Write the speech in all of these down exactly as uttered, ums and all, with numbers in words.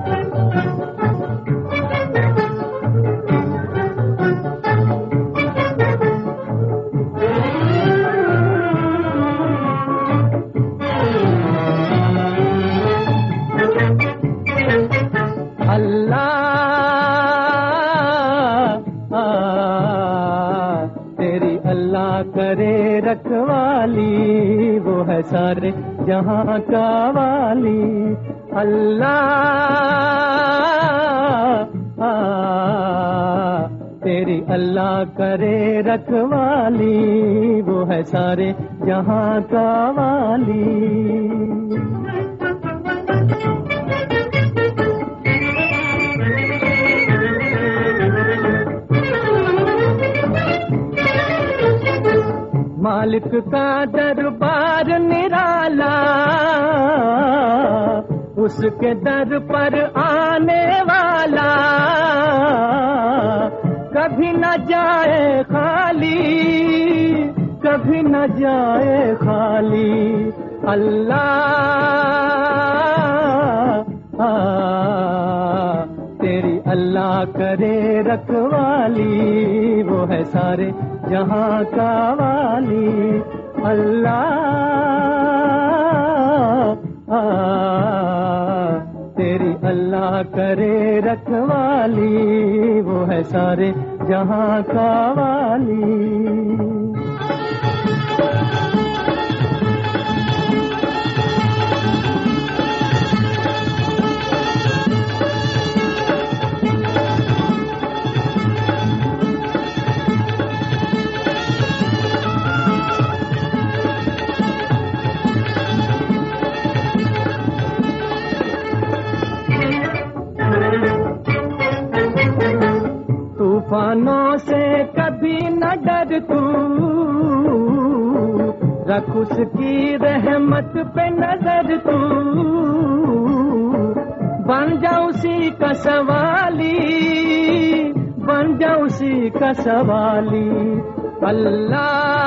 کرے رکھوالی وہ ہے سارے جہاں کا والی اللہ تیری اللہ کرے رکھوالی وہ ہے سارے جہاں کا والی مالک کا دربار نرالا اس کے در پر آنے والا کبھی نہ جائے خالی کبھی نہ جائے خالی اللہ تیری اللہ کرے رکھوالی وہ ہے سارے جہاں کا والی اللہ تیری اللہ کرے رکھوالی وہ ہے سارے جہاں کا والی طوفانوں سے کبھی نہ ڈر تو رکھ اس کی رحمت پہ نظر تو بن جا اسی کا سوالی بن جا اسی کا سوالی اللہ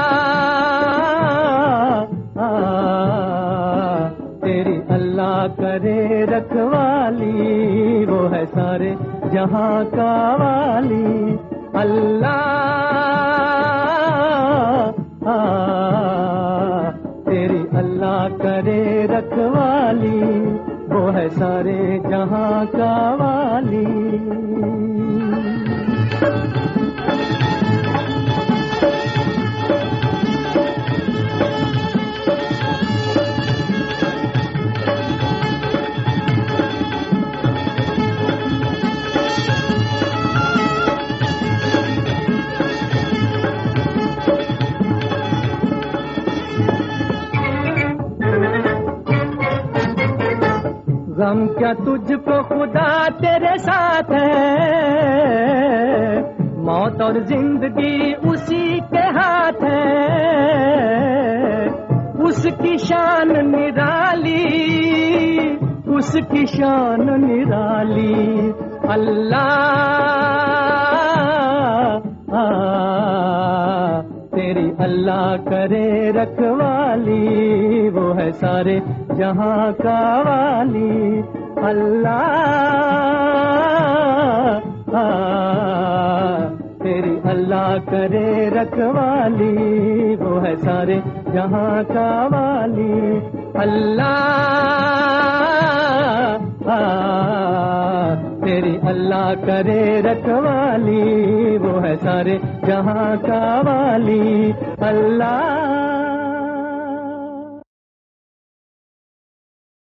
تیری اللہ کرے رکھوالی وہ ہے سارے جہاں کا والی اللہ تیری اللہ کرے رکھوالی وہ ہے سارے جہاں کا والی غم کیا تجھ کو خدا تیرے ساتھ ہے موت اور زندگی اسی کے ہاتھ ہے اس کی شان نرالی اس کی شان نرالی اللہ تیری اللہ کرے رکھوالی وہ ہے سارے جہاں کا والی اللہ تیری اللہ کرے رکھوالی وہ ہے سارے جہاں کا والی اللہ تیری اللہ کرے رکھوالی وہ ہے سارے جہاں کا والی اللہ